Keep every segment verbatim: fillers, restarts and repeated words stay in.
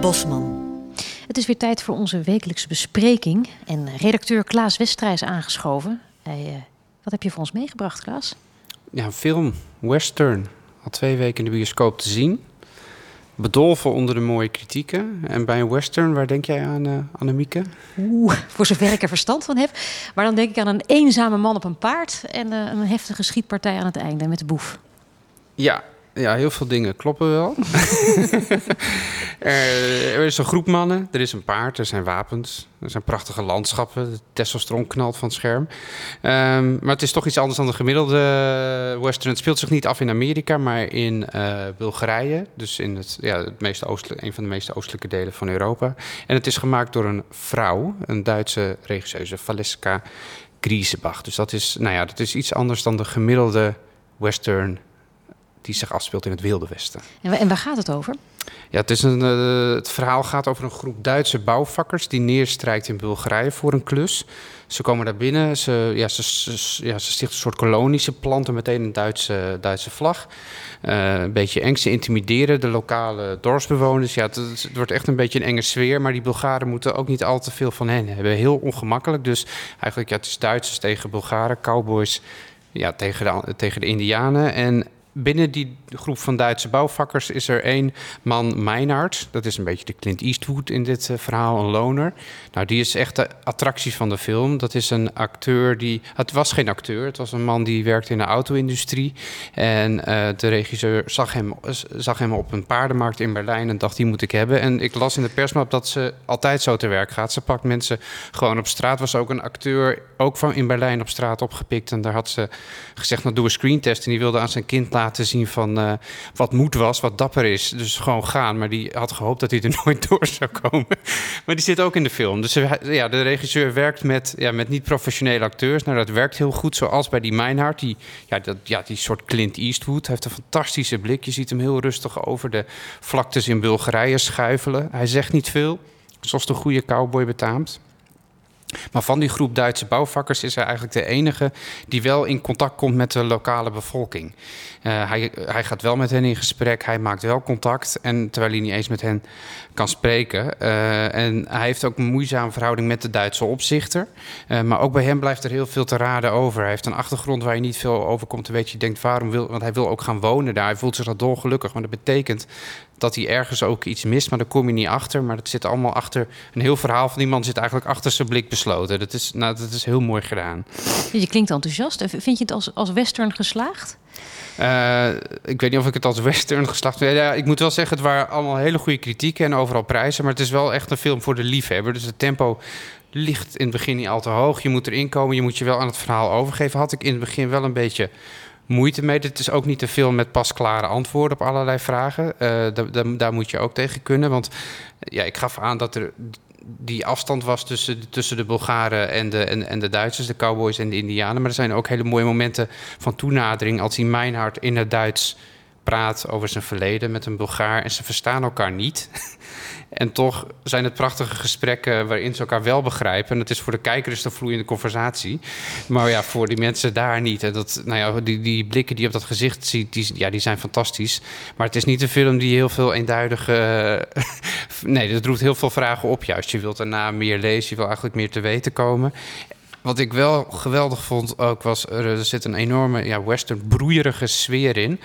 Bosman. Het is weer tijd voor onze wekelijkse bespreking. En redacteur Klaas Westra is aangeschoven. Hij, uh, wat heb je voor ons meegebracht, Klaas? Ja, een film, western. Al twee weken in de bioscoop te zien. Bedolven onder de mooie kritieken. En bij een western, waar denk jij aan, uh, Annemieke? Oeh, voor zover ik er verstand van heb. Maar dan denk ik aan een eenzame man op een paard en uh, een heftige schietpartij aan het einde met de boef. Ja, ja, heel veel dingen kloppen wel. er, er is een groep mannen, er is een paard, er zijn wapens, er zijn prachtige landschappen. De testosteron knalt van het scherm. Um, maar het is toch iets anders dan de gemiddelde western. Het speelt zich niet af in Amerika, maar in uh, Bulgarije. Dus in het, ja, het meest oostelijke, een van de meest oostelijke delen van Europa. En het is gemaakt door een vrouw, een Duitse regisseuse, Valeska Griesebach. Dus dat is, nou ja, dat is iets anders dan de gemiddelde western die zich afspeelt in het Wilde Westen. En waar gaat het over? Ja, het, is een, uh, het verhaal gaat over een groep Duitse bouwvakkers die neerstrijkt in Bulgarije voor een klus. Ze komen daar binnen, ze, ja, ze, ze, ja, ze stichten een soort kolonie, ze planten meteen een Duitse, Duitse vlag. Uh, een beetje eng, ze intimideren de lokale dorpsbewoners. Ja, het, het wordt echt een beetje een enge sfeer, maar die Bulgaren moeten ook niet al te veel van hen hebben. Heel ongemakkelijk, dus eigenlijk ja, het is Duitsers tegen Bulgaren, cowboys ja, tegen, de, tegen de Indianen. En binnen die groep van Duitse bouwvakkers is er één man, Meinhard. Dat is een beetje de Clint Eastwood in dit uh, verhaal, een loner. Nou, die is echt de attractie van de film. Dat is een acteur die... Het was geen acteur, het was een man die werkte in de auto-industrie. En uh, de regisseur zag hem, zag hem op een paardenmarkt in Berlijn en dacht, die moet ik hebben. En ik las in de persmap dat ze altijd zo te werk gaat. Ze pakt mensen gewoon op straat. Was ook een acteur, ook van in Berlijn op straat opgepikt. En daar had ze gezegd, nou doe een screentest. En die wilde aan zijn kind laten zien van uh, wat moed was, wat dapper is. Dus gewoon gaan. Maar die had gehoopt dat hij er nooit door zou komen. Maar die zit ook in de film. Dus ja, de regisseur werkt met, ja, met niet-professionele acteurs. Nou, dat werkt heel goed, zoals bij die Meinhard. Die, ja, dat, ja, die soort Clint Eastwood. Hij heeft een fantastische blik. Je ziet hem heel rustig over de vlaktes in Bulgarije schuifelen. Hij zegt niet veel, zoals de goede cowboy betaamt. Maar van die groep Duitse bouwvakkers is hij eigenlijk de enige die wel in contact komt met de lokale bevolking. Uh, hij, hij gaat wel met hen in gesprek, hij maakt wel contact, en terwijl hij niet eens met hen kan spreken. Uh, en hij heeft ook een moeizame verhouding met de Duitse opzichter. Uh, maar ook bij hem blijft er heel veel te raden over. Hij heeft een achtergrond waar je niet veel over komt te weten. Je denkt, waarom wil... Want hij wil ook gaan wonen daar. Hij voelt zich al dolgelukkig, maar dat betekent dat hij ergens ook iets mist, maar daar kom je niet achter. Maar dat zit allemaal achter... Een heel verhaal van die man zit eigenlijk achter zijn blik besloten. Dat is, nou, dat is heel mooi gedaan. Je klinkt enthousiast. Vind je het als, als western geslaagd? Uh, ik weet niet of ik het als western geslaagd vind. Ja, ik moet wel zeggen, het waren allemaal hele goede kritieken en overal prijzen. Maar het is wel echt een film voor de liefhebber. Dus het tempo ligt in het begin niet al te hoog. Je moet erin komen, je moet je wel aan het verhaal overgeven. Had ik in het begin wel een beetje moeite mee. Het is ook niet een film met pasklare antwoorden op allerlei vragen. Uh, daar, daar, daar moet je ook tegen kunnen. Want ja, ik gaf aan dat er die afstand was tussen, tussen de Bulgaren en de, en, en de Duitsers, de cowboys en de Indianen. Maar er zijn ook hele mooie momenten van toenadering als die Meinhard in het Duits praat over zijn verleden met een Bulgaar en ze verstaan elkaar niet. En toch zijn het prachtige gesprekken waarin ze elkaar wel begrijpen. En het is voor de kijker is een vloeiende conversatie. Maar ja, voor die mensen daar niet. En dat, nou ja, die, die blikken die je op dat gezicht ziet, die, ja, die zijn fantastisch. Maar het is niet een film die heel veel eenduidige... nee, dat roept heel veel vragen op juist. Je wilt daarna meer lezen, je wil eigenlijk meer te weten komen. Wat ik wel geweldig vond ook was, er zit een enorme ja, western broeierige sfeer in.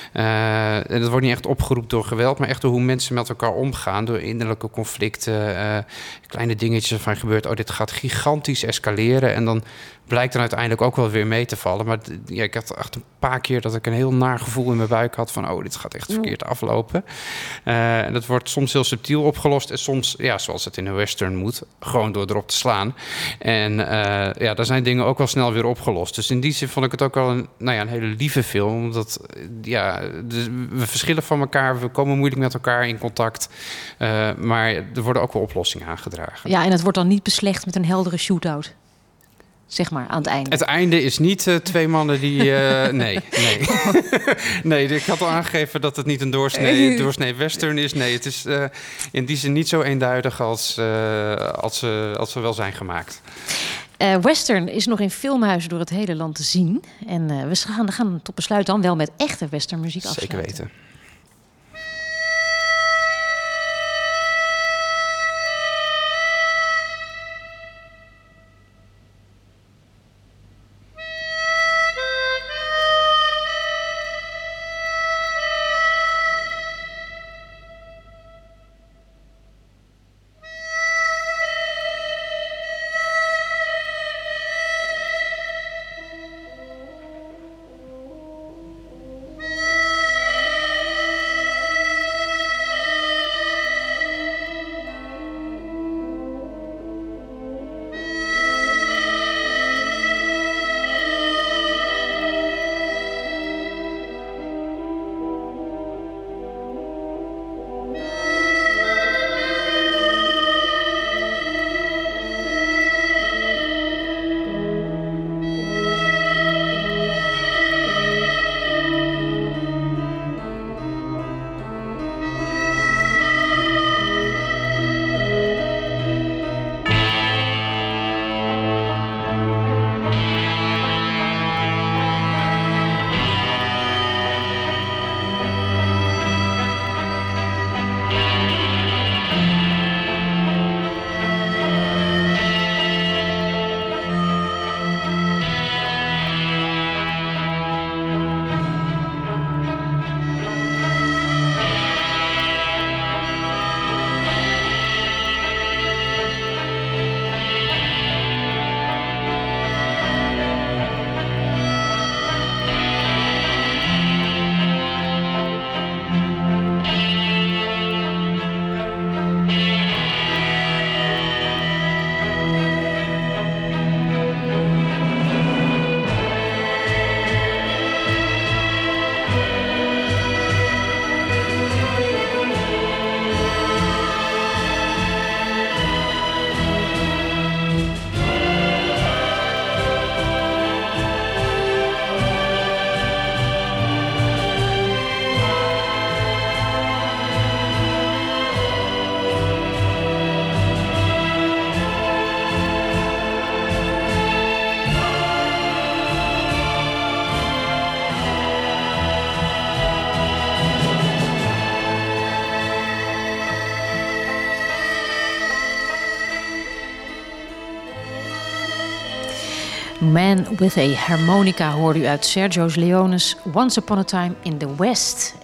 Uh, en dat wordt niet echt opgeroepen door geweld, maar echt door hoe mensen met elkaar omgaan. Door innerlijke conflicten, uh, kleine dingetjes van gebeurt. Oh, dit gaat gigantisch escaleren. En dan blijkt dan uiteindelijk ook wel weer mee te vallen. Maar ja, ik had echt een paar keer dat ik een heel naar gevoel in mijn buik had van, oh, dit gaat echt verkeerd aflopen. Uh, en dat wordt soms heel subtiel opgelost. En soms, ja, zoals het in een western moet, gewoon door erop te slaan. En uh, ja, daar zijn dingen ook wel snel weer opgelost. Dus in die zin vond ik het ook wel een, nou ja, een hele lieve film. Omdat, ja, dus we verschillen van elkaar, we komen moeilijk met elkaar in contact. Uh, maar er worden ook wel oplossingen aangedragen. Ja, en het wordt dan niet beslecht met een heldere shootout. Zeg maar, aan het einde. Het einde is niet uh, twee mannen die... Uh, nee, nee. nee, ik had al aangegeven dat het niet een doorsnee, doorsnee western is. Nee, het is uh, in die zin niet zo eenduidig als, uh, als, uh, als ze wel zijn gemaakt. Uh, western is nog in filmhuizen door het hele land te zien. En uh, we gaan, gaan tot besluit dan wel met echte westernmuziek afsluiten. Zeker weten. Man with a Harmonica hoorde u uit Sergio Leone's Once Upon a Time in the West.